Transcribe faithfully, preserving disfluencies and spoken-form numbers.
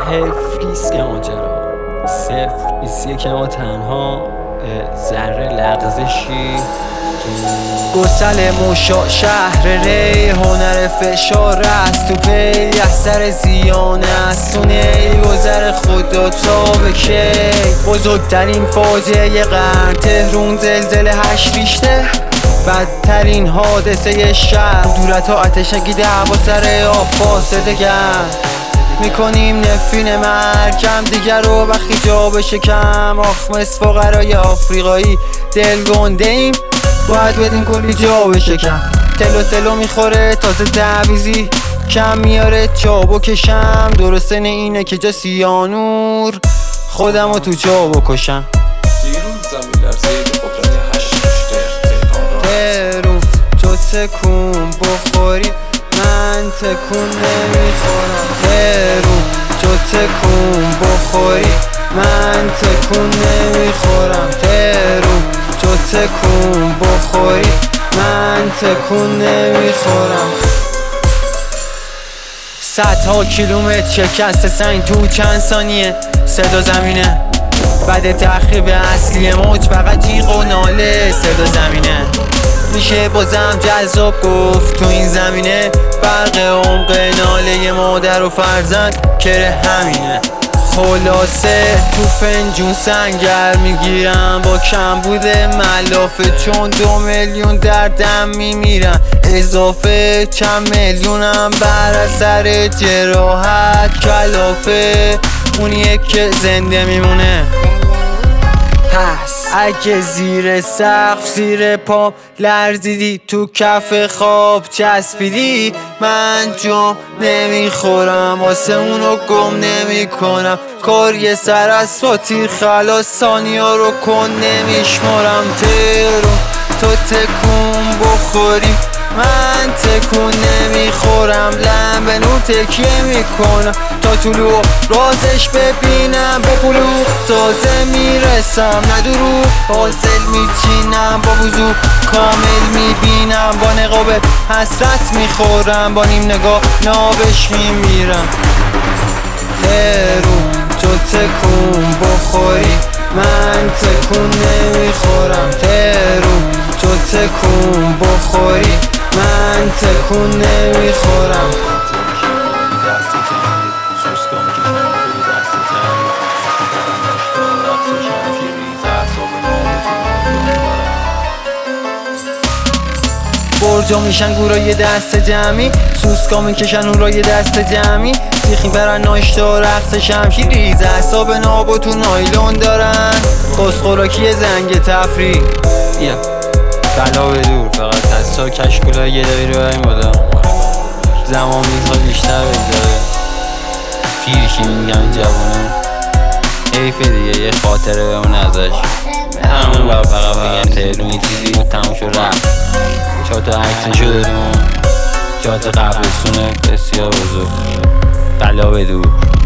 حیف که ماجرا صفر بیسیه که ما تنها ذره لغزشی گسل موشا شهر ری هنر فشار است تو پی اثر زیان استونه گذر خدا تا به کی بزرگترین فاجعه قرن تهرون زلزله هشت ریشته بدترین حادثه شهر دولت ها اتشگی دعوا سر آب فاسده گرد میکنیم نفرین مرکم دیگر رو وقتی جا بشه کم آخ مثل فقرای آفریقایی دل گنده ایم باید بدیم کلی جا بشه کم تلو تلو میخوره تازه تعویزی کم میاره جا بکشم درسته اینه که جا سیانور خودم رو تو جا بکشم دیروز زمین لرزید قدرت هشت ریشتر تهرون تو تکون بخوری من تکون نمیخورم تهرون تو تکون بخوری من تکون نمیخورم تهرون تو تکون بخوری من تکون نمیخورم صدها کیلومتر شکست سنگ تو چند ثانیه صدا زمینه بعد تخریب اصلی موج فقط جیغ و ناله صدا زمینه میشه بازم جذاب گفت تو این زمینه فرق عمق ناله مادر و فرزند کره همینه خلاصه تو فنجون سنگر میگیرم با کمبود ملافه چون دو میلیون در دم میمیرن اضافه چند میلیونم بر اثر جراحت کلافه اونیه که زنده میمونه پس اگه زیر سقف زیر پا لرزیدی تو کف خواب چسبیدی من جام نمیخورم واسه اونو گم نمی کنم کار یه سر از فاتی خلاص ثانیا رو کن نمیشمارم تهرون تو تکون بخوری من تکون نمیخورم لم به نور تکیه میکنم تا طلوع رازش ببینم به بلوغ تازه میرسم ندرو حاصل میچینم با وضوح کامل میبینم با نقاب حسرت میخورم با نیم نگاه نابش میمیرم تهرون تو تکون بخوری من تکون نمیخورم تهرون تو تکون بخوری من تکون نمیخورم برجا میشن گورای دست جمعی سوسکا میکشن اون رای دست جمعی سیخی برن ناشتا رقص شمشیر ریز اعصاب نابو تو نایلون دارن خسخوراکی زنگ تفریح yeah. بلا به دور فقط هستا کشکولای یه دایی رو این بودم زمان میزها بیشتر بگذاره پیرشی میگم این جوانه حیفه دیگه یه خاطره بمون ازش همون باید فقط بگم تهرون یه چیزی بود تموم شد رفت چهار تا عکسشو داریم چهار تا قبرستونه بسیار بزرگ بلا به دور